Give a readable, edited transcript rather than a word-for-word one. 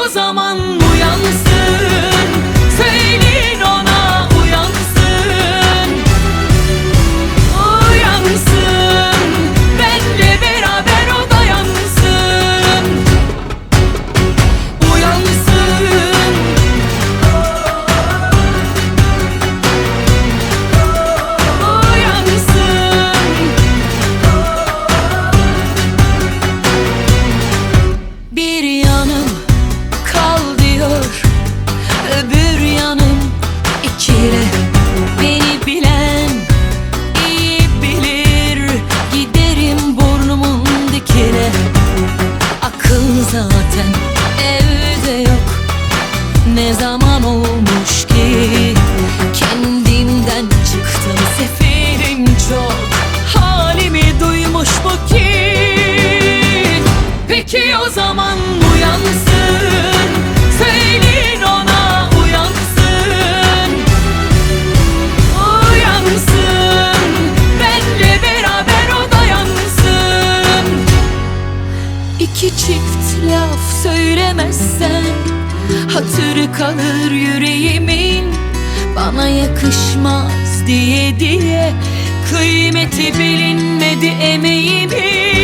o zaman uyansın. Söyleyin ona uyansın. Uyansın, benle beraber o da yansın. Uyansın. Bir yanım kal diyor, öbür yanım ikile. Beni bilen iyi bilir, giderim burnumun dikine. Akıl zaten evde yok, ne zaman olmuş ki? Kendimden çıktım, seferim çok, halimi duymuş bu ki? Peki o zaman uyansın. Söyleyin ona uyansın. Uyansın, benle beraber o da yansın. İki çift laf söylemezsen hatırı kalır yüreğimin. Bana yakışmaz diye kıymeti bilinmedi emeğimin.